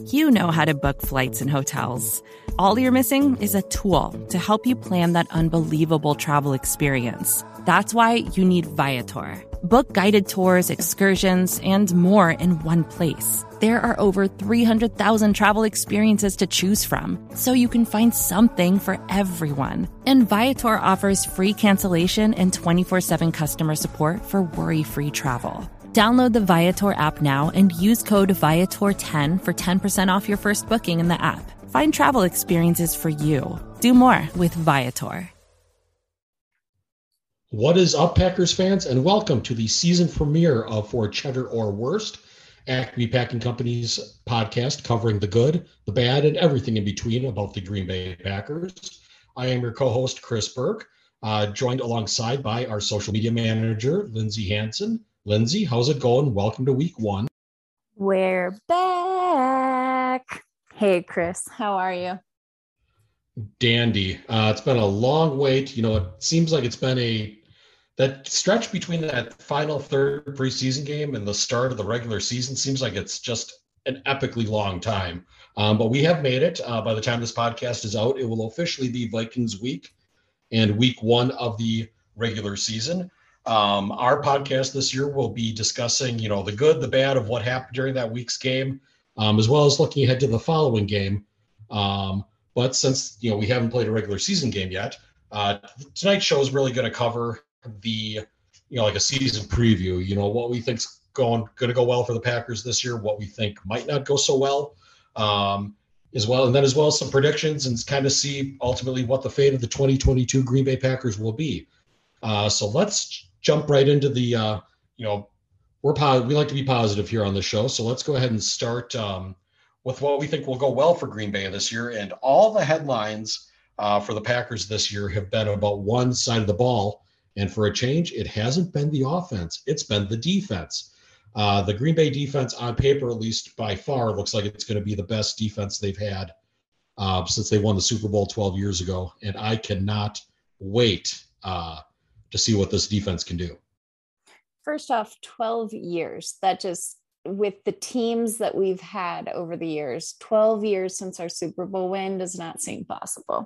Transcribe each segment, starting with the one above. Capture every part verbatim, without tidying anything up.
You know how to book flights and hotels. All you're missing is a tool to help you plan that unbelievable travel experience. That's why you need Viator. Book guided tours, excursions, and more in one place. There are over three hundred thousand travel experiences to choose from, so you can find something for everyone. And Viator offers free cancellation and twenty-four seven customer support for worry-free travel. Download the Viator app now and use code Viator ten for ten percent off your first booking in the app. Find travel experiences for you. Do more with Viator. What is up, Packers fans, and welcome to the season premiere of For Cheddar or Worst, Acme Packing Company's podcast covering the good, the bad, and everything in between about the Green Bay Packers. I am your co-host, Chris Burke, uh, joined alongside by our social media manager, Lindsay Hanson. Lindsay, how's it going? Welcome to week one. We're back. Hey, Chris, how are you? Dandy. Uh, it's been a long wait. You know, it seems like it's been a that stretch between that final third preseason game and the start of the regular season seems like it's just an epically long time. Um, but we have made it. Uh, by the time this podcast is out, it will officially be Vikings week and week one of the regular season. Um, our podcast this year will be discussing, you know, the good, the bad of what happened during that week's game, um, as well as looking ahead to the following game. Um, but since, you know, we haven't played a regular season game yet, uh, tonight's show is really going to cover the, you know, like a season preview, you know, what we think's going, going to go well for the Packers this year, what we think might not go so well, um, as well. And then as well as some predictions and kind of see ultimately what the fate of the twenty twenty-two Green Bay Packers will be. Uh, so let's jump right into the, uh, you know, we're po- we like to be positive here on the show. So let's go ahead and start um, with what we think will go well for Green Bay this year. And all the headlines uh, for the Packers this year have been about one side of the ball. And for a change, it hasn't been the offense. It's been the defense. Uh, the Green Bay defense, on paper, at least by far, looks like it's going to be the best defense they've had uh, since they won the Super Bowl twelve years ago. And I cannot wait uh, to see what this defense can do. First off, twelve years. That just, with the teams that we've had over the years, twelve years since our Super Bowl win does not seem possible.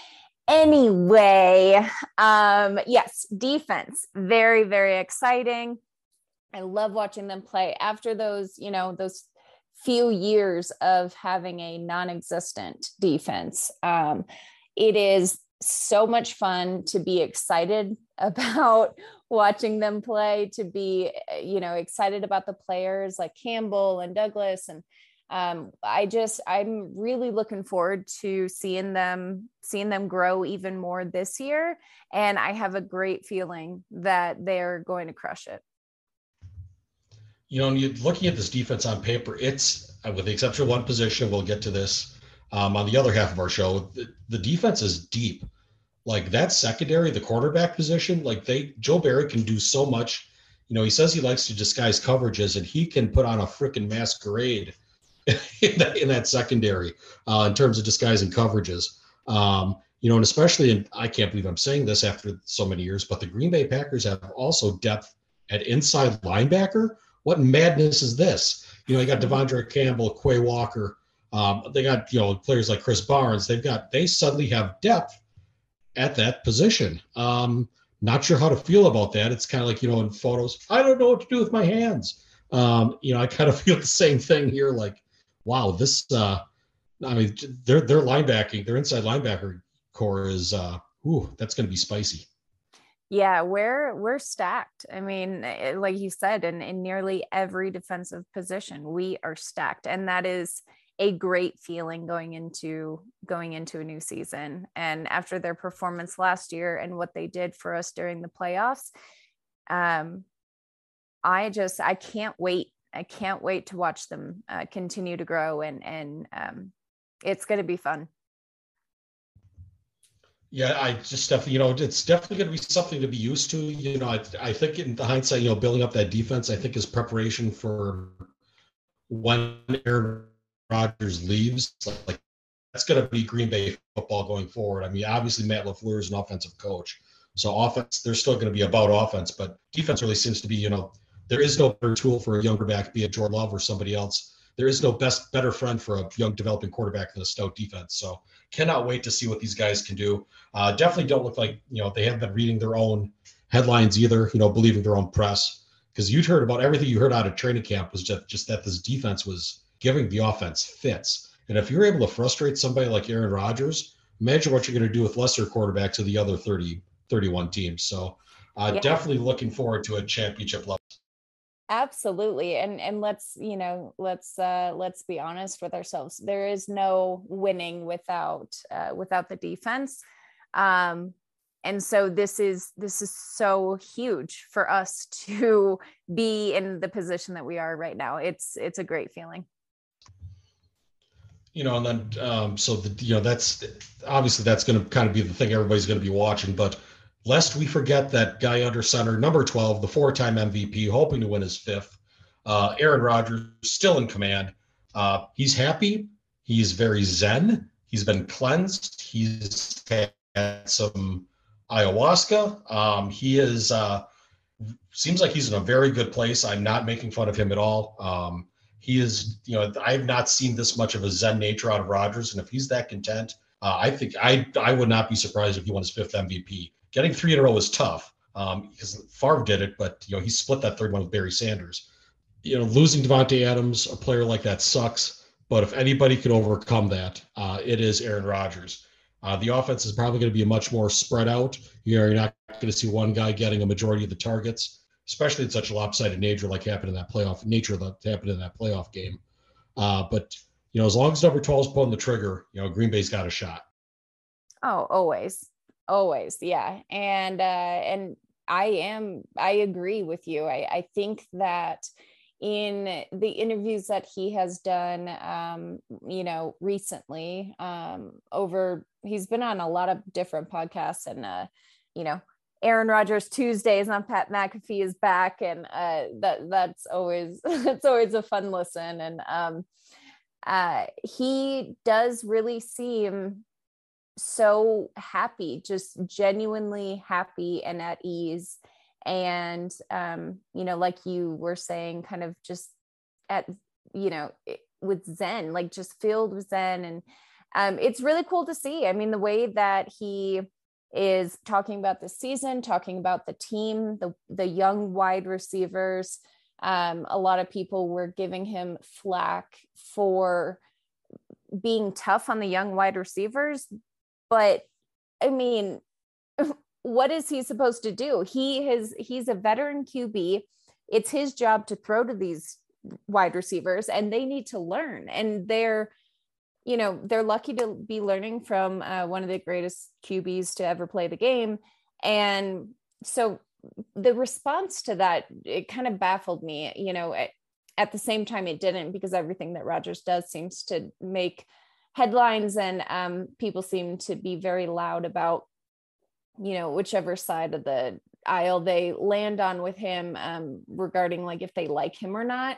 Anyway, um, yes, defense, very, very exciting. I love watching them play after those, you know, those few years of having a non-existent defense. Um, it is so much fun to be excited about watching them play, to be, you know, excited about the players like Campbell and Douglas. And um, I just, I'm really looking forward to seeing them, seeing them grow even more this year. And I have a great feeling that they're going to crush it. You know, you're looking at this defense on paper, it's, with the exception of one position, we'll get to this um, on the other half of our show, the, the defense is deep. Like that secondary, the quarterback position, like they, Joe Barry can do so much. You know, he says he likes to disguise coverages, and he can put on a freaking masquerade in that, in that secondary uh, in terms of disguising coverages. Um, you know, and especially, and I can't believe I'm saying this after so many years, but the Green Bay Packers have also depth at inside linebacker. What madness is this? You know, you got Devondre Campbell, Quay Walker. Um, they got, you know, players like Chris Barnes. They've got, they suddenly have depth at that position. Um, not sure how to feel about that. It's kind of like, you know, in photos, I don't know what to do with my hands. Um, you know, I kind of feel the same thing here. Like, wow, this, uh, I mean, their, their linebacking, their inside linebacker core is, uh, ooh, that's going to be spicy. Yeah, we're we're stacked. I mean, like you said, in, in nearly every defensive position, we are stacked. And that is a great feeling going into going into a new season. And after their performance last year and what they did for us during the playoffs, um, I just, I can't wait. I can't wait to watch them uh, continue to grow, and, and um, it's going to be fun. Yeah, I just definitely, you know, it's definitely going to be something to be used to. You know, I, I think in the hindsight, you know, building up that defense, I think is preparation for when Aaron Rodgers leaves. Like, that's going to be Green Bay football going forward. I mean, obviously Matt LaFleur is an offensive coach, so offense, they're still going to be about offense, but defense really seems to be, you know, there is no better tool for a younger back, be it Jordan Love or somebody else, there is no best, better friend for a young developing quarterback than a stout defense. So cannot wait to see what these guys can do. Uh, definitely don't look like, you know, they haven't been reading their own headlines either, you know, believing their own press. Because you'd heard about everything you heard out of training camp was just, just that this defense was giving the offense fits. And if you're able to frustrate somebody like Aaron Rodgers, imagine what you're going to do with lesser quarterbacks of the other thirty, thirty-one teams. So uh, yeah. Definitely looking forward to a championship level. Absolutely. And and let's, you know, let's uh, let's be honest with ourselves. There is no winning without uh, without the defense. Um, and so this is this is so huge for us to be in the position that we are right now. It's it's a great feeling. You know, and then um, so the you know that's obviously that's going to kind of be the thing everybody's going to be watching, but lest we forget that guy under center, number twelve, the four-time M V P, hoping to win his fifth. Uh, Aaron Rodgers still in command. Uh, he's happy. He's very zen. He's been cleansed. He's had some ayahuasca. Um, he is uh, seems like he's in a very good place. I'm not making fun of him at all. Um, he is, you know, I've not seen this much of a zen nature out of Rodgers, and if he's that content, uh, I think I I would not be surprised if he won his fifth M V P. Getting three in a row was tough um, because Favre did it, but you know he split that third one with Barry Sanders. You know, losing Davante Adams, a player like that sucks. But if anybody could overcome that, uh, it is Aaron Rodgers. Uh, the offense is probably going to be much more spread out. You know, you're not going to see one guy getting a majority of the targets, especially in such a lopsided nature like happened in that playoff nature that happened in that playoff game. Uh, but you know, as long as number twelve is pulling the trigger, you know, Green Bay's got a shot. Oh, always. Always. Yeah. And, uh, and I am, I agree with you. I, I think that in the interviews that he has done, um, you know, recently, um, over, he's been on a lot of different podcasts and, uh, you know, Aaron Rodgers Tuesdays on Pat McAfee is back. And, uh, that, that's always, that's always a fun listen. And, um, uh, he does really seem so happy, just genuinely happy and at ease. And, um, you know, like you were saying, kind of just at, you know, with Zen, like just filled with Zen. And, um, it's really cool to see. I mean, the way that he is talking about the season, talking about the team, the, the young wide receivers. Um, a lot of people were giving him flack for being tough on the young wide receivers. But I mean, what is he supposed to do? He has, he's a veteran Q B. It's his job to throw to these wide receivers and they need to learn. And they're, you know, they're lucky to be learning from uh, one of the greatest Q Bs to ever play the game. And so the response to that, it kind of baffled me, you know, at, at the same time it didn't, because everything that Rodgers does seems to make headlines, and um, people seem to be very loud about, you know, whichever side of the aisle they land on with him, um, regarding like if they like him or not.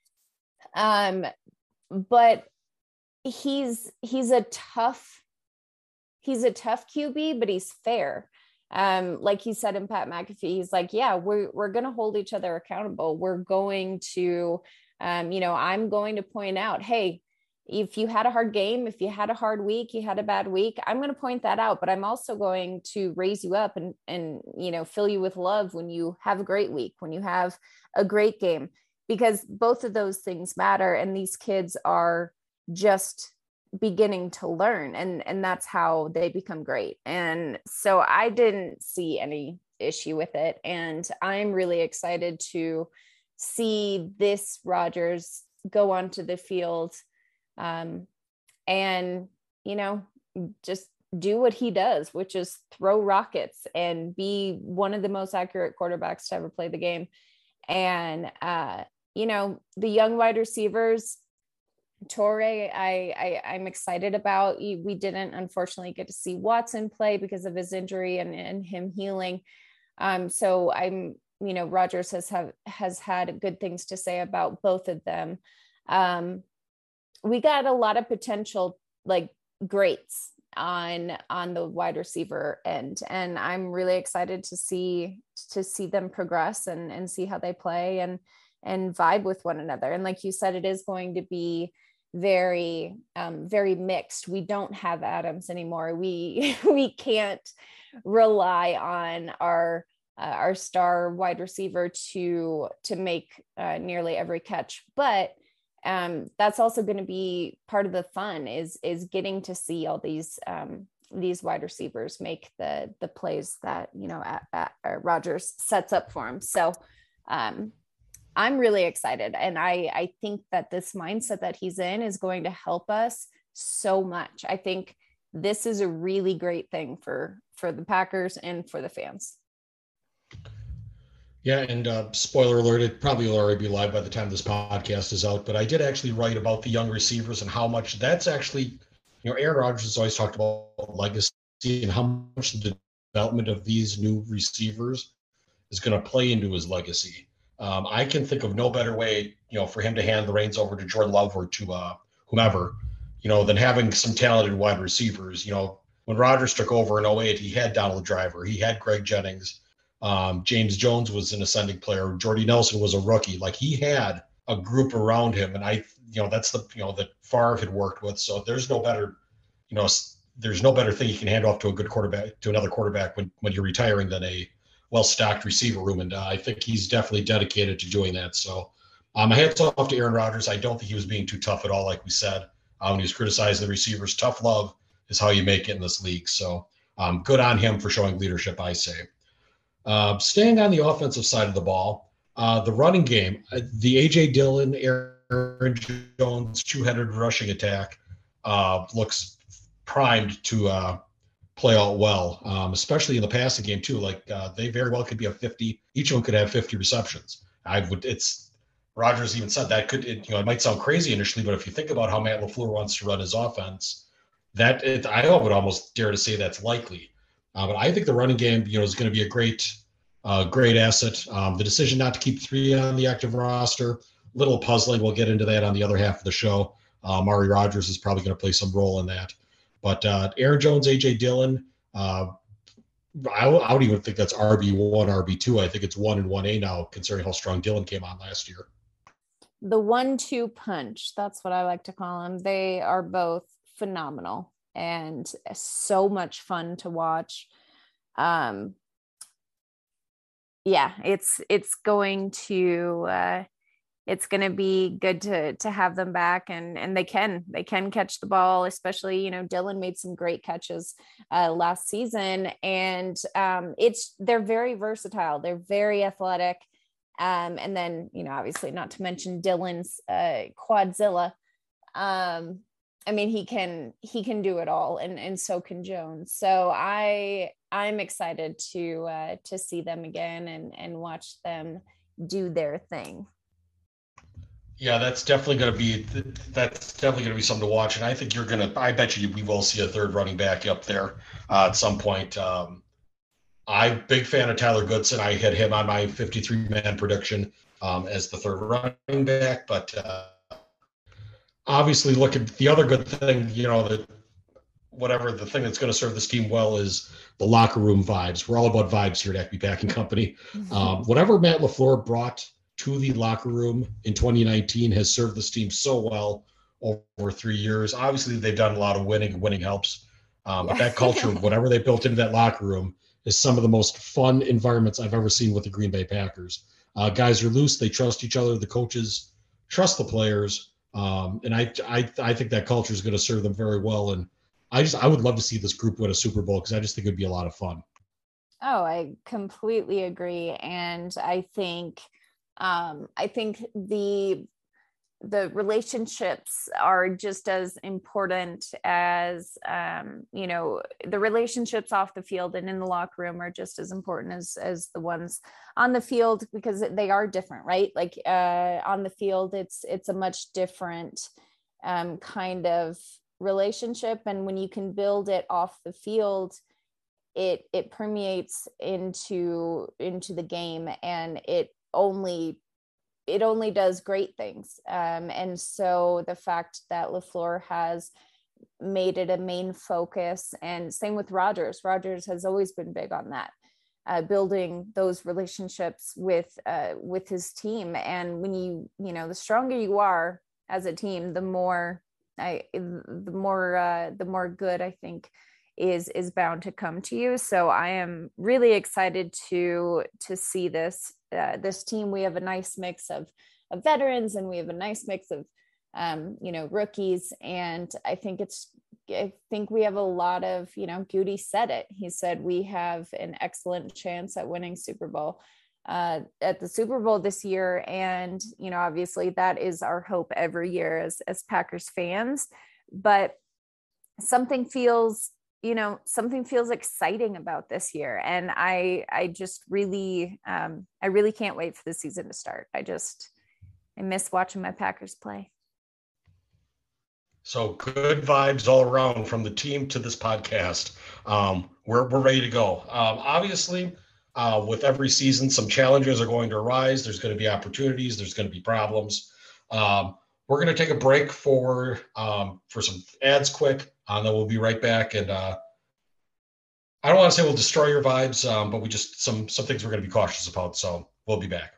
Um, but he's he's a tough he's a tough Q B, but he's fair. Um, like he said in Pat McAfee, he's like, yeah, we're we're gonna hold each other accountable. We're going to, um, you know, I'm going to point out, hey, if you had a hard game, if you had a hard week, you had a bad week, I'm going to point that out, but I'm also going to raise you up and, and, you know, fill you with love when you have a great week, when you have a great game, because both of those things matter. And these kids are just beginning to learn, and, and that's how they become great. And so I didn't see any issue with it. And I'm really excited to see this Rodgers go onto the field, um, and, you know, just do what he does, which is throw rockets and be one of the most accurate quarterbacks to ever play the game. And, uh, you know, the young wide receivers, Torrey, I, I, I'm excited about. We didn't, unfortunately, get to see Watson play because of his injury and, and him healing. Um, so I'm, you know, Rodgers has have, has had good things to say about both of them. Um, we got a lot of potential, like greats on, on the wide receiver end. And I'm really excited to see, to see them progress and, and see how they play. And, and vibe with one another. And like you said, it is going to be very, um, very mixed. We don't have Adams anymore. We, we can't rely on our, uh, our star wide receiver to, to make uh, nearly every catch, but um, that's also going to be part of the fun is, is getting to see all these, um, these wide receivers make the, the plays that, you know, at, at, Rodgers sets up for him. So, um, I'm really excited. And I, I think that this mindset that he's in is going to help us so much. I think this is a really great thing for, for the Packers and for the fans. Yeah. And uh, spoiler alert, it probably will already be live by the time this podcast is out, but I did actually write about the young receivers and how much that's actually, you know, Aaron Rodgers has always talked about legacy and how much the development of these new receivers is going to play into his legacy. Um, I can think of no better way, you know, for him to hand the reins over to Jordan Love or to uh, whomever, you know, than having some talented wide receivers. You know, when Rodgers took over in oh eight, he had Donald Driver, he had Greg Jennings, um, James Jones was an ascending player, Jordy Nelson was a rookie. Like he had a group around him, and I, you know, that's the, you know, that Favre had worked with. So there's no better, you know, there's no better thing you can hand off to a good quarterback, to another quarterback when when you're retiring than a well-stocked receiver room, and uh, I think he's definitely dedicated to doing that. So um, my hats off to Aaron Rodgers. I don't think he was being too tough at all, like we said. Uh, when he was criticizing the receivers, tough love is how you make it in this league. So um, good on him for showing leadership, I say. Uh, staying on the offensive side of the ball, uh, the running game, uh, the A J Dillon, Aaron Jones two-headed rushing attack uh, looks primed to uh, play out well, um, especially in the passing game too. Like uh, they very well could be a fifty. Each of them could have fifty receptions. I would. It's Rodgers even said that could. It, you know, it might sound crazy initially, but if you think about how Matt LaFleur wants to run his offense, that it, I would almost dare to say that's likely. Uh, but I think the running game, you know, is going to be a great, uh, great asset. Um, the decision not to keep three on the active roster, little puzzling. We'll get into that on the other half of the show. Uh, Mari Rodgers is probably going to play some role in that. But uh, Aaron Jones, A J Dillon, uh, I, I would even think that's R B one, R B two. I think it's one and one A now, considering how strong Dillon came on last year. The one two punch, that's what I like to call them. They are both phenomenal and so much fun to watch. Um, yeah, it's it's going to uh, it's going to be good to to have them back, and and they can they can catch the ball, especially, you know, Dillon made some great catches uh, last season, and um, it's they're very versatile, they're very athletic, um, and then, you know, obviously not to mention Dillon's uh, quadzilla. Um, I mean, he can he can do it all, and and so can Jones. So I I'm excited to uh, to see them again and and watch them do their thing. Yeah, that's definitely going to be that's definitely going to be something to watch, and I think you're going to. I bet you we will see a third running back up there uh, at some point. Um, I'm a big fan of Tyler Goodson. I had him on my fifty-three man prediction um, as the third running back, but uh, obviously, look at the other good thing. You know, that whatever the thing that's going to serve this team well is the locker room vibes. We're all about vibes here at Acme Packing Company. Um, whatever Matt LaFleur brought to the locker room in twenty nineteen has served this team so well over three years. Obviously, they've done a lot of winning. Winning helps. Um, but that culture, whatever they built into that locker room, is some of the most fun environments I've ever seen with the Green Bay Packers. Uh, guys are loose. They trust each other. The coaches trust the players. Um, and I, I, I think that culture is going to serve them very well. And I just, I would love to see this group win a Super Bowl, because I just think it'd be a lot of fun. Oh, I completely agree. And I think, um, I think the, the relationships are just as important as, um, you know, the relationships off the field and in the locker room are just as important as, as the ones on the field, because they are different, right? Like, uh, on the field, it's, it's a much different, um, kind of relationship. And when you can build it off the field, it, it permeates into, into the game, and it only it only does great things. Um, and so the fact that LaFleur has made it a main focus, and same with Rodgers, Rodgers has always been big on that. uh, building those relationships with uh, with his team. And when you, you know, the stronger you are as a team, the more I, the more, uh, the more good I think is is bound to come to you. So I am really excited to to see this uh, this team. We have a nice mix of of veterans, and we have a nice mix of um, you know, rookies. And I think it's, I think we have a lot of, you know, Goody said it. He said, we have an excellent chance at winning Super Bowl uh, at the Super Bowl this year. And, you know, obviously that is our hope every year as, as Packers fans, but something feels, you know, something feels exciting about this year. And I, I just really, um, I really can't wait for the season to start. I just, I miss watching my Packers play. So good vibes all around from the team to this podcast. Um, we're we're ready to go. Um, obviously, uh, with every season, some challenges are going to arise. There's going to be opportunities. There's going to be problems. Um, we're going to take a break for um, for some ads quick, uh, and then we'll be right back. And uh, I don't want to say we'll destroy your vibes, um, but we just some some things we're going to be cautious about. So we'll be back.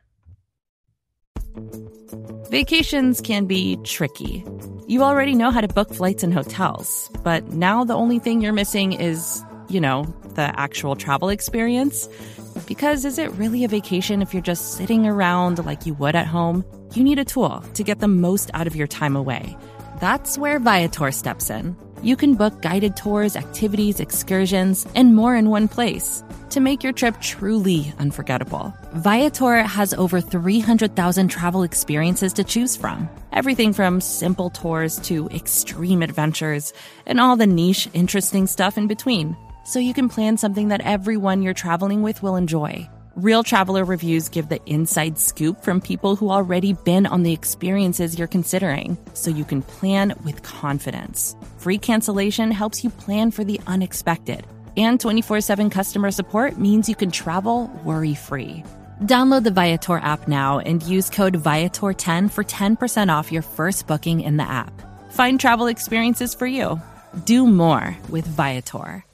Vacations can be tricky. You already know how to book flights and hotels, but now the only thing you're missing is, you know, the actual travel experience. Because is it really a vacation if you're just sitting around like you would at home? You need a tool to get the most out of your time away. That's where Viator steps in. You can book guided tours, activities, excursions, and more in one place to make your trip truly unforgettable. Viator has over three hundred thousand travel experiences to choose from. Everything from simple tours to extreme adventures and all the niche, interesting stuff in between. So you can plan something that everyone you're traveling with will enjoy. Real traveler reviews give the inside scoop from people who already been on the experiences you're considering, so you can plan with confidence. Free cancellation helps you plan for the unexpected. And twenty-four seven customer support means you can travel worry-free. Download the Viator app now and use code Viator ten for ten percent off your first booking in the app. Find travel experiences for you. Do more with Viator.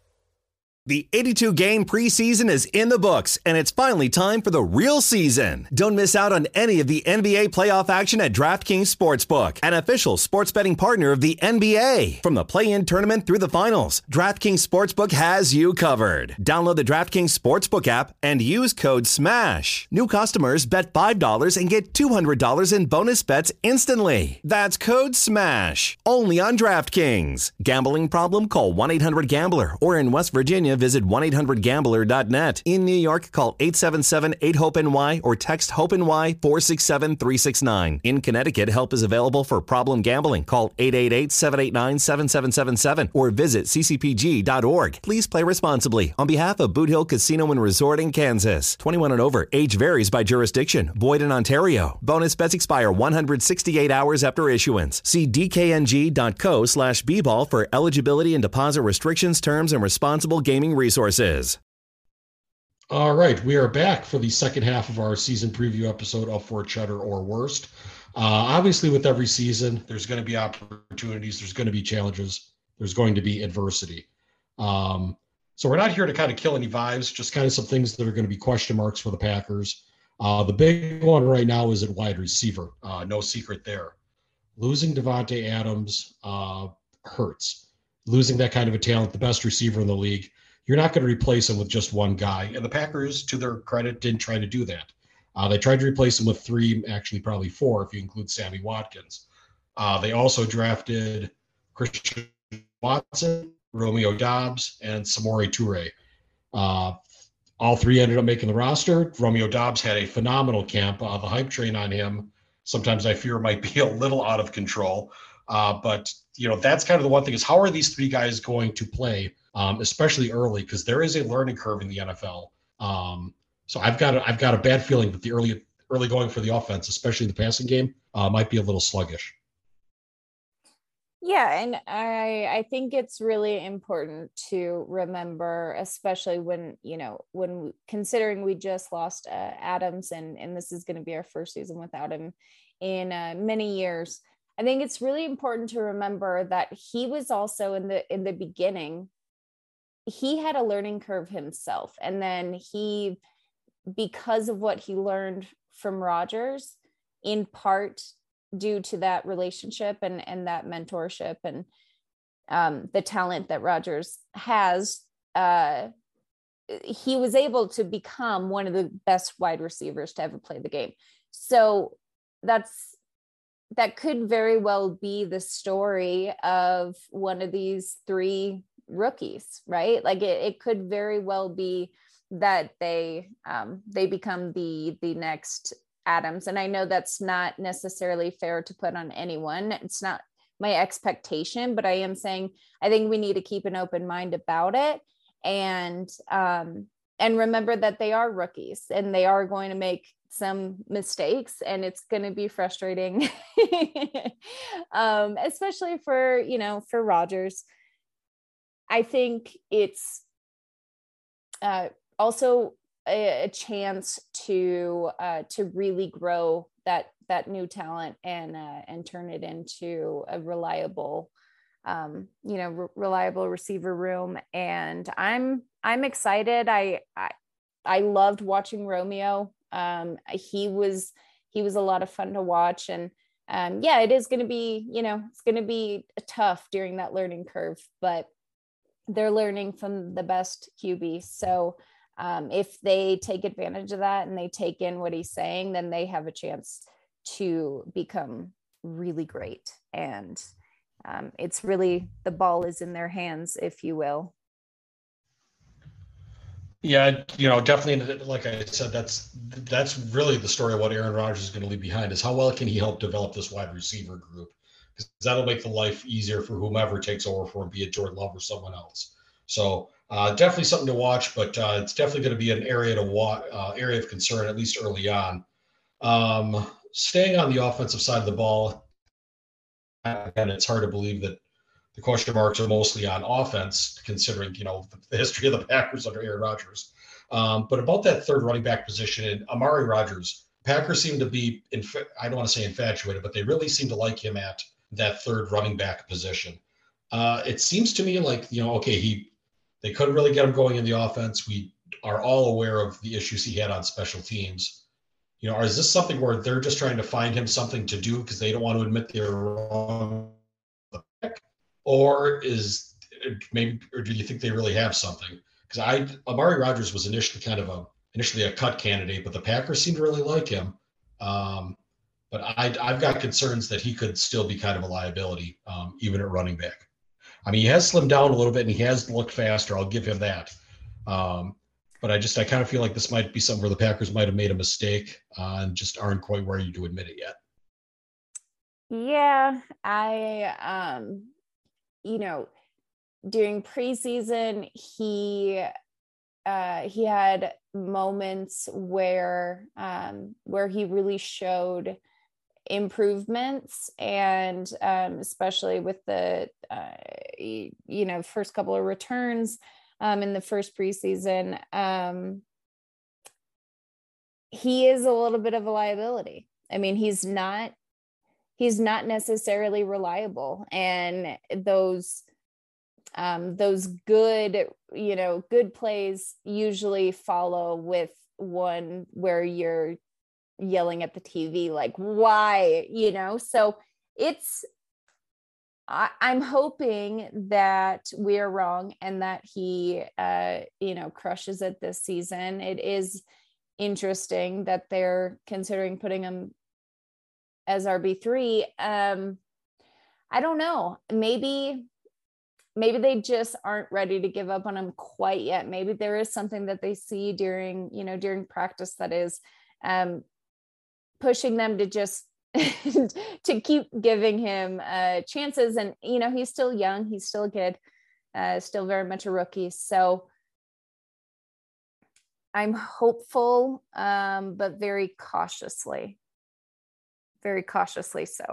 The eighty-two game preseason is in the books, and it's finally time for the real season. Don't miss out on any of the N B A playoff action at DraftKings Sportsbook, an official sports betting partner of the N B A. From the play-in tournament through the finals, DraftKings Sportsbook has you covered. Download the DraftKings Sportsbook app and use code SMASH. New customers bet five dollars and get two hundred dollars in bonus bets instantly. That's code SMASH. Only on DraftKings. Gambling problem? Call one eight hundred gambler, or in West Virginia, visit one eight hundred gambler dot net. In New York, call eight seven seven eight hope N Y or text HOPE-NY four six seven three six nine. In Connecticut, help is available for problem gambling. Call eight eight eight seven eight nine seven seven seven seven or visit c c p g dot org. Please play responsibly. On behalf of Boot Hill Casino and Resort in Kansas. twenty-one and over. Age varies by jurisdiction. Void in Ontario. Bonus bets expire one hundred sixty-eight hours after issuance. See d k n g dot co slash b ball for eligibility and deposit restrictions, terms, and responsible gaming resources. All right, we are back for the second half of our season preview episode of For Cheddar or Worst. Uh, obviously, with every season, there's going to be opportunities, there's going to be challenges, there's going to be adversity. Um, so we're not here to kind of kill any vibes, just kind of some things that are going to be question marks for the Packers. Uh, the big one right now is at wide receiver. Uh, no secret there. Losing Davante Adams uh, hurts. Losing that kind of a talent, the best receiver in the league, you're not going to replace him with just one guy. And the Packers, to their credit, didn't try to do that. Uh, they tried to replace him with three, actually probably four, if you include Sammy Watkins. Uh, they also drafted Christian Watson, Romeo Doubs, and Samori Toure. Uh, all three ended up making the roster. Romeo Doubs had a phenomenal camp. Uh, the hype train on him, sometimes I fear might be a little out of control. Uh, but, you know, that's kind of the one thing is how are these three guys going to play, um, especially early, because there is a learning curve in the N F L. Um, so I've got a, I've got a bad feeling that the early early going for the offense, especially the passing game, uh, might be a little sluggish. Yeah, and I I think it's really important to remember, especially when, you know, when considering we just lost uh, Adams, and, and this is going to be our first season without him in uh, many years. I think it's really important to remember that he was also in the in the beginning he had a learning curve himself. And then he, because of what he learned from Rodgers, in part due to that relationship and, and that mentorship and um, the talent that Rodgers has, uh, he was able to become one of the best wide receivers to ever play the game. So that's, that could very well be the story of one of these three rookies, right? Like it, it could very well be that they, um, they become the, the next Adams. And I know that's not necessarily fair to put on anyone. It's not my expectation, but I am saying, I think we need to keep an open mind about it. And, um, and remember that they are rookies and they are going to make some mistakes, and it's going to be frustrating, um, especially for, you know, for Rodgers. I think it's uh, also a, a chance to uh, to really grow that that new talent and uh, and turn it into a reliable, um, you know, re- reliable receiver room. And I'm I'm excited. I I, I loved watching Romeo. Um, he was he was a lot of fun to watch, and um, yeah, it is going to be, you know, it's going to be tough during that learning curve, but they're learning from the best Q B. So um, if they take advantage of that and they take in what he's saying, then they have a chance to become really great. And um, it's really, the ball is in their hands, if you will. Yeah, you know, definitely, like I said, that's that's really the story of what Aaron Rodgers is going to leave behind, is how well can he help develop this wide receiver group, because that'll make the life easier for whomever takes over for him, be it Jordan Love or someone else. So uh, definitely something to watch, but uh, it's definitely going to be an area to watch, uh, area of concern, at least early on. Um, staying on the offensive side of the ball, and it's hard to believe that the question marks are mostly on offense, considering, you know, the history of the Packers under Aaron Rodgers. Um, but about that third running back position, and Amari Rodgers, Packers seem to be, inf- I don't want to say infatuated, but they really seem to like him at that third running back position. Uh, it seems to me like, you know, okay, he they couldn't really get him going in the offense. We are all aware of the issues he had on special teams. You know, is this something where they're just trying to find him something to do because they don't want to admit they're wrong? Or is maybe, or do you think they really have something? Because I, Amari Rodgers was initially kind of a, initially a cut candidate, but the Packers seem to really like him. Um, but I, I've got concerns that he could still be kind of a liability, um, even at running back. I mean, he has slimmed down a little bit and he has looked faster. I'll give him that. Um, but I just, I kind of feel like this might be something where the Packers might have made a mistake uh, and just aren't quite ready to admit it yet. Yeah, I, um, you know, during preseason, he uh, he had moments where um, where he really showed improvements, and um, especially with the uh, you know first couple of returns um, in the first preseason, um, he is a little bit of a liability. I mean, he's not. He's not necessarily reliable, and those um, those good, you know, good plays usually follow with one where you're yelling at the T V, like, why, you know? So it's, I, I'm hoping that we're wrong and that he, uh, you know, crushes it this season. It is interesting that they're considering putting him as R B three. Um, I don't know. Maybe, maybe they just aren't ready to give up on him quite yet. Maybe there is something that they see during, you know, during practice that is um, pushing them to just to keep giving him uh, chances. And, you know, he's still young. He's still a kid, uh, still very much a rookie. So I'm hopeful, um, but very cautiously. Very cautiously so.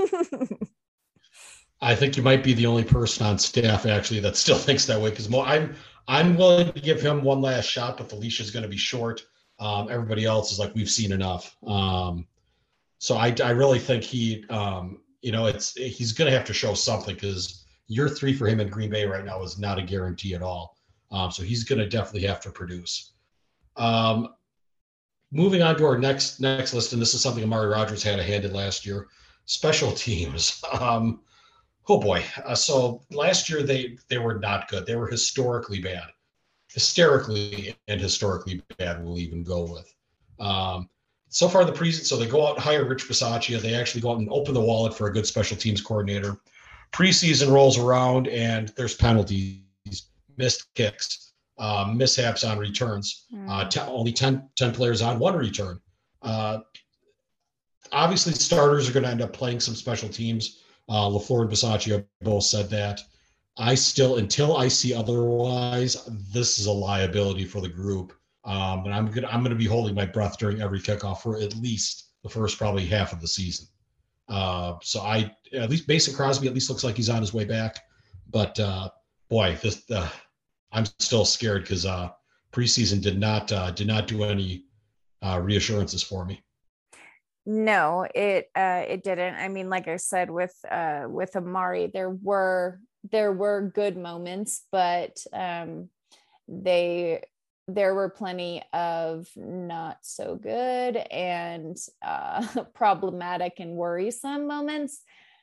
I think you might be the only person on staff actually that still thinks that way, because I'm I'm willing to give him one last shot, but the leash is going to be short. Um, everybody else is like, we've seen enough. Um, so I, I really think he, um, you know, it's he's going to have to show something, because year three for him in Green Bay right now is not a guarantee at all. Um, so he's going to definitely have to produce. Um, moving on to our next next list, and this is something Amari Rodgers had a hand in last year, special teams. Um, oh boy. Uh, so last year they they were not good. They were historically bad. Hysterically and historically bad, we'll even go with. Um, so far in the preseason, so they go out and hire Rich Bisaccia. They actually go out and open the wallet for a good special teams coordinator. Preseason rolls around and there's penalties, missed kicks, uh, mishaps on returns. Mm. Uh, t- only ten, ten players on one return. Uh, obviously, starters are going to end up playing some special teams. Uh, LaFleur and Bisaccia both said that. I still, until I see otherwise, this is a liability for the group. Um, and I'm gonna I'm gonna be holding my breath during every kickoff for at least the first probably half of the season. Uh, so I at least Mason Crosby at least looks like he's on his way back, but uh, boy, this uh, I'm still scared because uh, preseason did not uh, did not do any uh, reassurances for me. No, it uh, it didn't. I mean, like I said, with uh, with Amari, there were there were good moments, but um, they. There were plenty of not so good and uh, problematic and worrisome moments.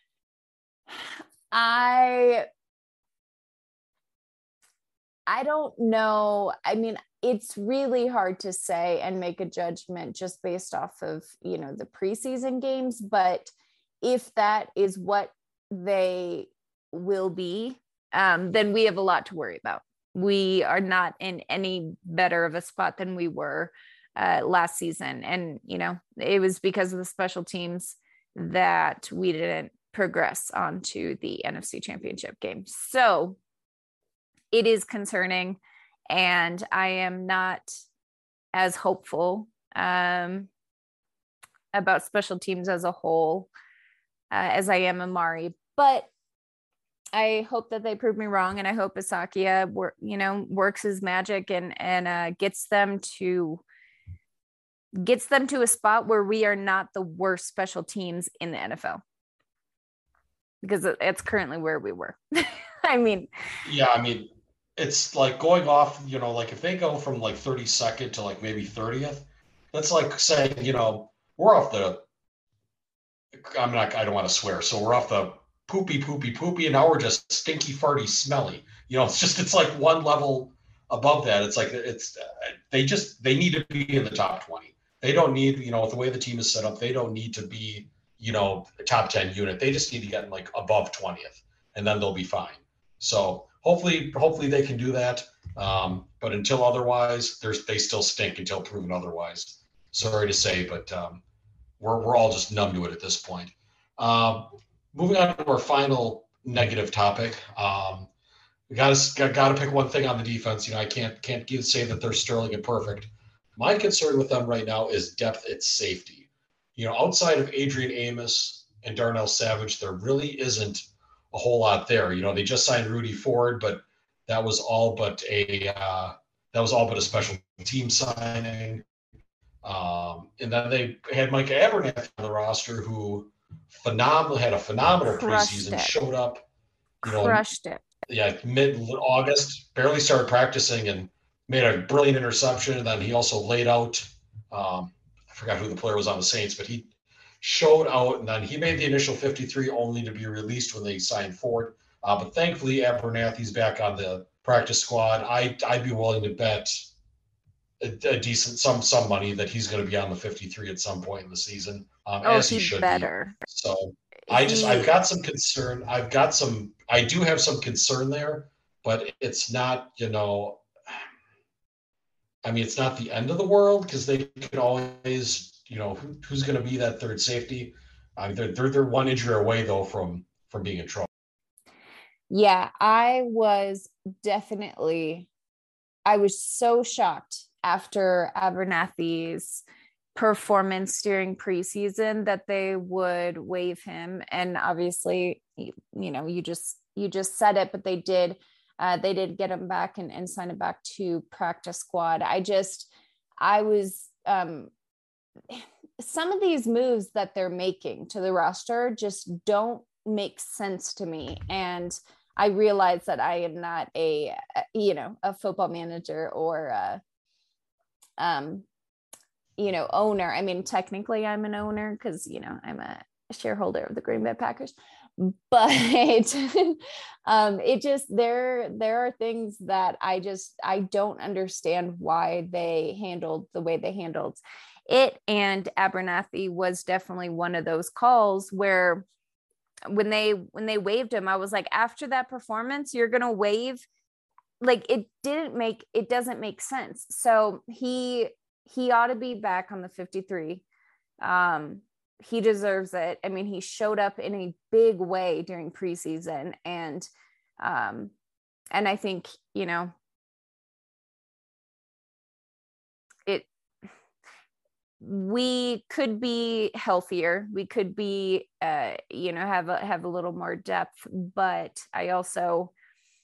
I, I don't know. I mean, it's really hard to say and make a judgment just based off of, you know, the preseason games. But if that is what they will be, um, then we have a lot to worry about. We are not in any better of a spot than we were uh, last season. And, you know, it was because of the special teams that we didn't progress onto the N F C Championship game. So it is concerning, and I am not as hopeful um, about special teams as a whole uh, as I am Amari. But I hope that they prove me wrong, and I hope Bisaccia, wor- you know, works his magic and and uh, gets them to gets them to a spot where we are not the worst special teams in the N F L, because it's currently where we were. I mean, yeah, I mean, it's like going off, you know, like if they go from like thirty-second to like maybe thirtieth, that's like saying, you know, we're off the. I'm not. I don't want to swear, so we're off the. poopy, poopy, poopy, and now we're just stinky, farty, smelly. You know, it's just, it's like one level above that. It's like, it's, they just, they need to be in the top twenty. They don't need, you know, with the way the team is set up, they don't need to be, you know, a top ten unit. They just need to get like above twentieth, and then they'll be fine. So hopefully, hopefully they can do that. Um, but until otherwise, there's, they still stink until proven otherwise. Sorry to say, but um, we're, we're all just numb to it at this point. Um, Moving on to our final negative topic, um, we got to got to pick one thing on the defense. You know, I can't can't give, say that they're sterling and perfect. My concern with them right now is depth at safety. You know, outside of Adrian Amos and Darnell Savage, there really isn't a whole lot there. You know, they just signed Rudy Ford, but that was all but a uh, that was all but a special team signing. Um, and then they had Micah Abernathy on the roster, who. Phenomenal, had a phenomenal Crushed preseason, it. showed up, you know, Crushed it. Yeah, mid-August, barely started practicing and made a brilliant interception. And then he also laid out, um, I forgot who the player was on the Saints, but he showed out, and then he made the initial fifty-three only to be released when they signed Ford. Uh, but thankfully, Abernathy's back on the practice squad. I, I'd be willing to bet a, a decent some some money that he's going to be on the fifty-three at some point in the season. Um, oh, as he should better. be. So I just, I've got some concern. I've got some, I do have some concern there, but it's not, you know, I mean, it's not the end of the world because they could always, you know, who, who's going to be that third safety? I mean, they're, they're, they're one injury away though from, from being in trouble. Yeah, I was definitely, I was so shocked after Abernathy's performance during preseason that they would waive him. And obviously, you, you know, you just, you just said it, but they did, uh, they did get him back and, and sign him back to practice squad. I just, I was, um, some of these moves that they're making to the roster just don't make sense to me. And I realize that I am not a, you know, a football manager or, a, um, you know, owner. I mean, technically I'm an owner because, you know, I'm a shareholder of the Green Bay Packers, but um, it just, there, there are things that I just, I don't understand why they handled the way they handled it. And Abernathy was definitely one of those calls where when they, when they waived him, I was like, after that performance, you're going to waive, like, it didn't make, it doesn't make sense. So he, he ought to be back on the fifty-three. Um, he deserves it. I mean, he showed up in a big way during preseason, and, um, and I think, you know, it, we could be healthier. We could be, uh, you know, have a, have a little more depth, but I also,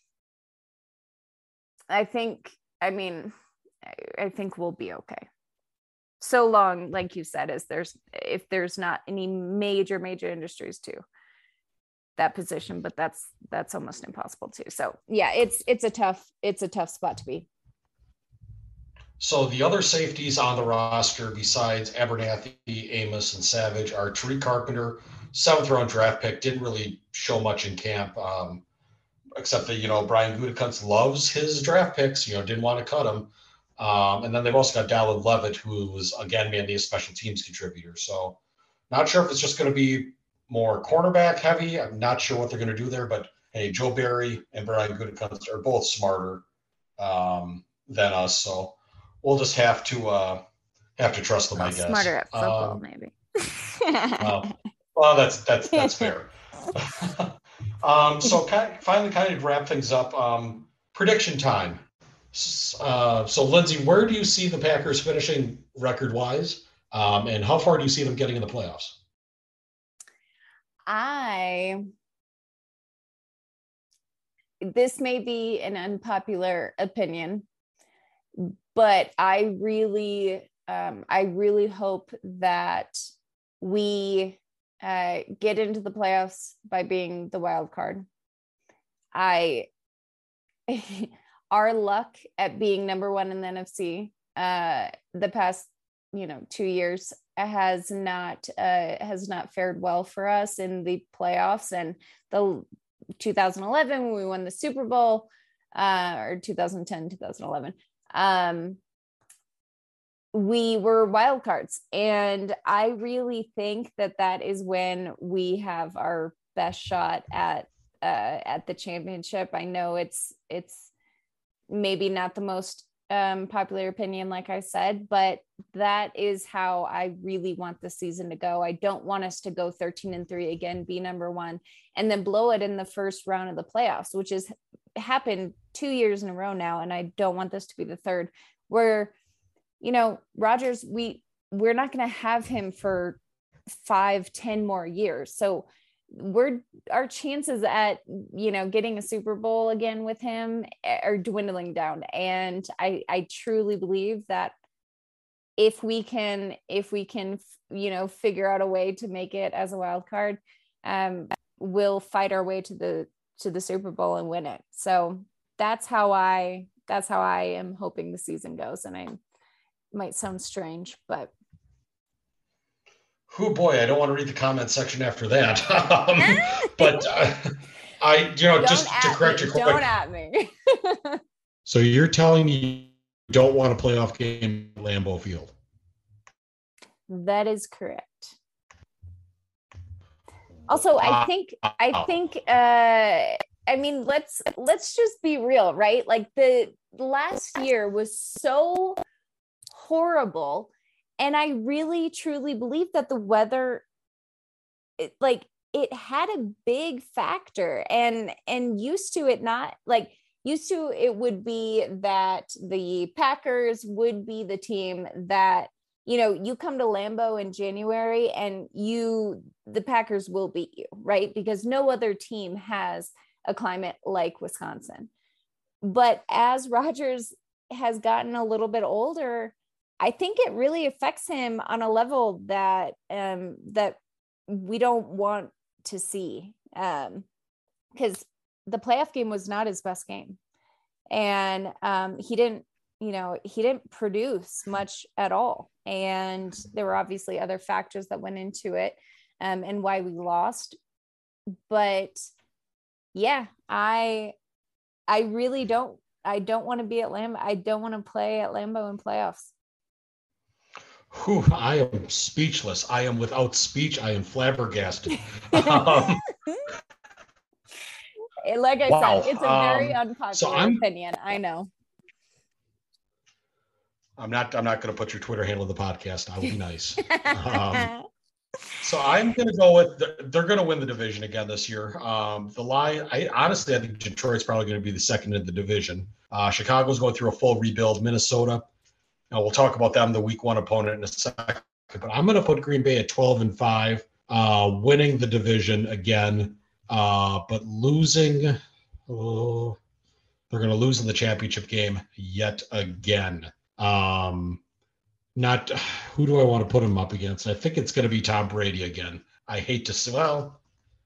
I think, I mean, I, I think we'll be okay. So long, like you said, as there's, if there's not any major, major industries to that position, but that's, that's almost impossible too. So yeah, it's, it's a tough, it's a tough spot to be. So the other safeties on the roster besides Abernathy, Amos, and Savage are Tariq Carpenter, seventh round draft pick, didn't really show much in camp, um, except that, you know, Brian Gutekunst loves his draft picks, you know, didn't want to cut him. Um, and then they've also got Dallin Levitt, who was, again, mainly a special teams contributor. So not sure if it's just going to be more cornerback heavy. I'm not sure what they're going to do there. But, hey, Joe Barry and Brian Gutekunst are both smarter um, than us. So we'll just have to uh, have to trust them, I guess. Smarter at football, um, maybe. well, well, that's that's that's fair. um, so kind of, finally, kind of wrap things up. Um, prediction time. Uh, so, Lindsay, where do you see the Packers finishing record-wise, um, and how far do you see them getting in the playoffs? I, this may be an unpopular opinion, but I really, um, I really hope that we uh, get into the playoffs by being the wild card. I... Our luck at being number one in the N F C uh, the past, you know, two years has not uh, has not fared well for us in the playoffs. And the two thousand eleven when we won the Super Bowl, uh, or two thousand ten, two thousand eleven, um, we were wild cards, and I really think that that is when we have our best shot at uh, at the championship. I know it's it's. maybe not the most um, popular opinion, like I said, but that is how I really want the season to go. I don't want us to go thirteen and three again, be number one, and then blow it in the first round of the playoffs, which has happened two years in a row now. And I don't want this to be the third. Where, you know, Rodgers, we, we're not going to have him for five, ten more years. So we're, our chances at, you know, getting a Super Bowl again with him are dwindling down. And I, I truly believe that if we can, if we can, you know, figure out a way to make it as a wild card, um, we'll fight our way to the, to the Super Bowl and win it. So that's how I, that's how I am hoping the season goes. And I might sound strange, but oh boy, I don't want to read the comment section after that. um, but uh, I, you know, don't just to correct me. you quick. Don't at me. So you're telling me you don't want a playoff game at Lambeau Field? That is correct. Also, I think, I think, uh, I mean, let's, let's just be real, right? Like the last year was so horrible. And I really, truly believe that the weather, it, like it had a big factor, and, and used to it not like used to, it would be that the Packers would be the team that, you know, you come to Lambeau in January and you, the Packers will beat you, right? Because no other team has a climate like Wisconsin. But as Rodgers has gotten a little bit older, I think it really affects him on a level that um, that we don't want to see. Um, because the playoff game was not his best game. And um, he didn't, you know, he didn't produce much at all. And there were obviously other factors that went into it um, and why we lost. But yeah, I, I really don't, I don't want to be at Lambeau. I don't want to play at Lambeau in playoffs. Whew, I am speechless. I am without speech. I am flabbergasted. Um, like I wow. said, it's a very um, unpopular so I'm, opinion. I know. I'm not. I'm not going to put your Twitter handle in the podcast. I will be nice. um, so I'm going to go with. The, they're going to win the division again this year. Um, the line. I honestly, I think Detroit's probably going to be the second in the division. Uh, Chicago's going through a full rebuild. Minnesota. Now we'll talk about them, the week one opponent, in a second. But I'm going to put Green Bay at twelve and five, uh, winning the division again, uh, but losing. Oh, they're going to lose in the championship game yet again. Um, not who do I want to put him up against? I think it's going to be Tom Brady again. I hate to say, well,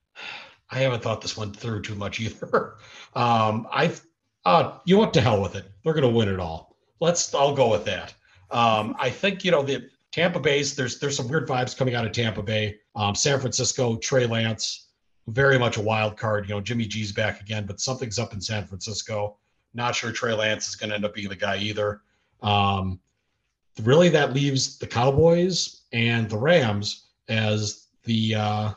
I haven't thought this one through too much either. um, I, uh, you know what, to hell with it. They're going to win it all. Let's, I'll go with that. Um, I think, you know, the Tampa Bay's, there's, there's some weird vibes coming out of Tampa Bay. Um, San Francisco, Trey Lance, very much a wild card. You know, Jimmy G's back again, but something's up in San Francisco. Not sure Trey Lance is going to end up being the guy either. Um, really, that leaves the Cowboys and the Rams as the uh,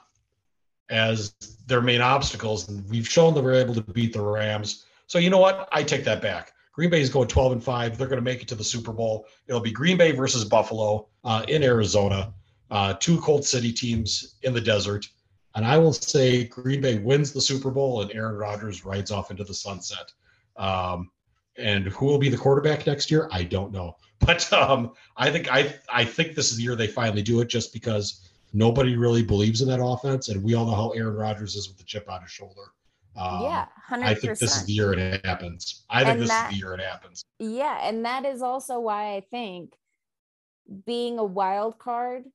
as their main obstacles, and we've shown that we're able to beat the Rams. So you know what? I take that back. Green Bay is going twelve and five. They're going to make it to the Super Bowl. It'll be Green Bay versus Buffalo uh, in Arizona. Uh, two Colt City teams in the desert, and I will say Green Bay wins the Super Bowl and Aaron Rodgers rides off into the sunset. Um, And who will be the quarterback next year? I don't know. But um, I think I I think this is the year they finally do it, just because nobody really believes in that offense, and we all know how Aaron Rodgers is with the chip on his shoulder. Um, yeah, one hundred percent. I think this is the year it happens. I think And this that, is the year it happens. Yeah, and that is also why I think being a wild card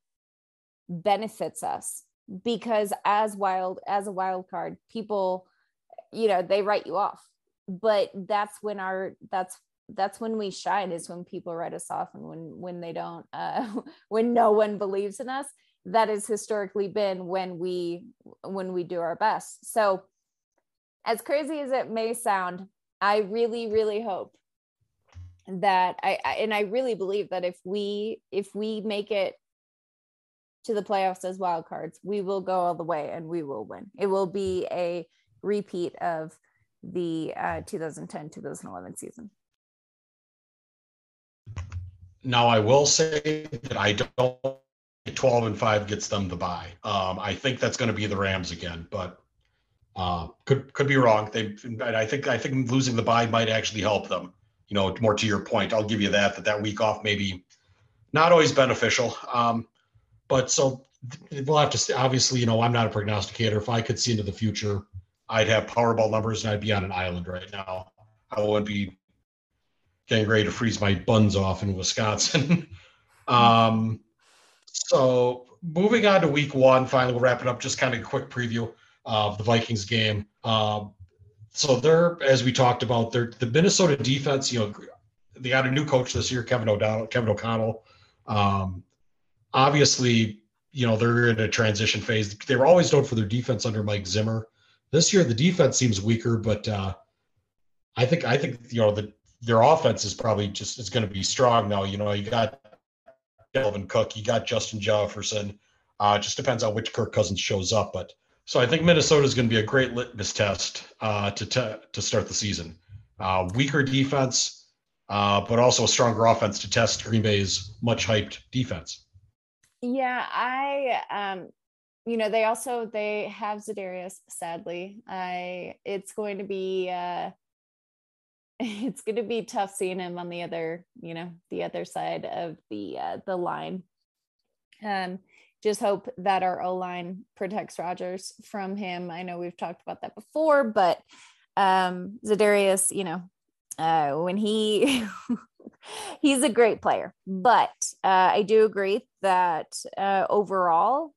benefits us, because as wild as a wild card, people, you know, they write you off. But that's when our that's that's when we shine, is when people write us off, and when when they don't uh when no one believes in us. That has historically been when we when we do our best. So as crazy as it may sound, I really really hope that I, I and I really believe that if we if we make it to the playoffs as wild cards, we will go all the way and we will win. It will be a repeat of the uh, twenty ten twenty eleven season. Now, I will say that I don't think twelve and five gets them the bye. Um, I think that's going to be the Rams again, but uh, could could be wrong. They, I think I think losing the bye might actually help them. You know, more to your point, I'll give you that. That that week off maybe not always beneficial. Um, but so we'll have to see. Obviously, you know, I'm not a prognosticator. If I could see into the future, I'd have Powerball numbers and I'd be on an island right now. I wouldn't be getting ready to freeze my buns off in Wisconsin. um, so moving on to week one, finally, we'll wrap it up. Just kind of a quick preview of the Vikings game. Um, so they're, as we talked about, they're the Minnesota defense, you know, they got a new coach this year, Kevin O'Donnell, Kevin O'Connell. Um, obviously, you know, they're in a transition phase. They were always known for their defense under Mike Zimmer. This year, the defense seems weaker, but uh, I think I think you know the, their offense is probably just is going to be strong now. You know, you got Dalvin Cook, you got Justin Jefferson. Uh, it just depends on which Kirk Cousins shows up. But so I think Minnesota is going to be a great litmus test uh, to te- to start the season. Uh, weaker defense, uh, but also a stronger offense to test Green Bay's much hyped defense. Yeah, I um. You know, they also, they have Za'Darius, sadly. I, it's going to be, uh, it's going to be tough seeing him on the other, you know, the other side of the, uh, the line. Um, just hope that our O-line protects Rodgers from him. I know we've talked about that before, but, um, Za'Darius, you know, uh, when he, he's a great player, but, uh, I do agree that, uh, overall,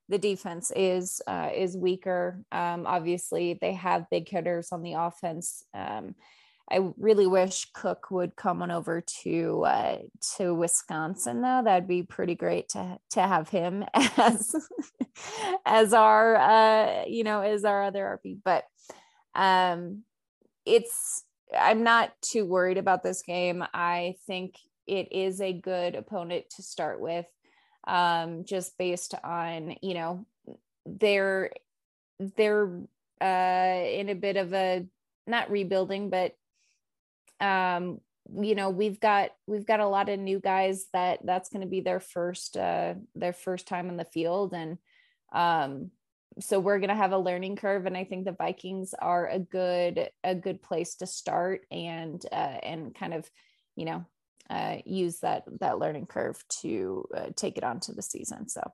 the defense is uh, is weaker. Um, obviously, they have big hitters on the offense. Um, I really wish Cook would come on over to uh, to Wisconsin, though. That'd be pretty great to to have him as as our uh, you know as our other R P. But um, it's I'm not too worried about this game. I think it is a good opponent to start with. Um, just based on, you know, they're, they're, uh, in a bit of a, not rebuilding, but, um, you know, we've got, we've got a lot of new guys that that's going to be their first, uh, their first time in the field. And, um, so we're going to have a learning curve. And I think the Vikings are a good, a good place to start and, uh, and kind of, you know, Uh, use that that learning curve to uh, take it on to the season. So,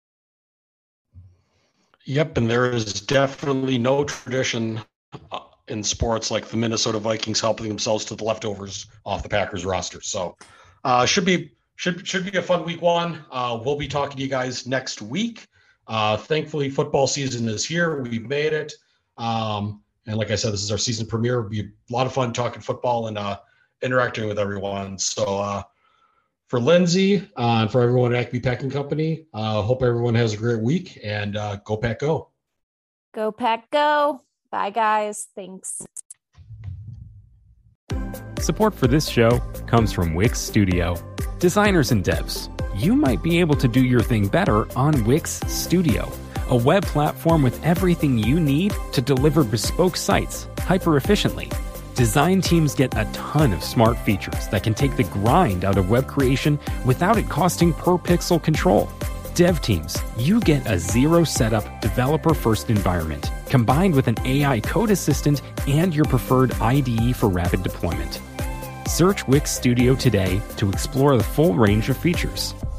yep, and there is definitely no tradition uh, in sports like the Minnesota Vikings helping themselves to the leftovers off the Packers roster. So, uh, should be should should be a fun week one. Uh, we'll be talking to you guys next week. Uh, thankfully, football season is here. We've made it, um, and like I said, this is our season premiere. It'll be a lot of fun talking football and. Uh, interacting with everyone. So uh, for Lindsay uh, and for everyone at Acme Packing Company, uh, hope everyone has a great week and uh, go Pack Go. Go Pack Go. Bye guys. Thanks. Support for this show comes from Wix Studio. Designers and devs, you might be able to do your thing better on Wix Studio, a web platform with everything you need to deliver bespoke sites hyper efficiently. Design teams get a ton of smart features that can take the grind out of web creation without it costing per pixel control. Dev teams, you get a zero setup developer-first environment combined with an A I code assistant and your preferred I D E for rapid deployment. Search Wix Studio today to explore the full range of features.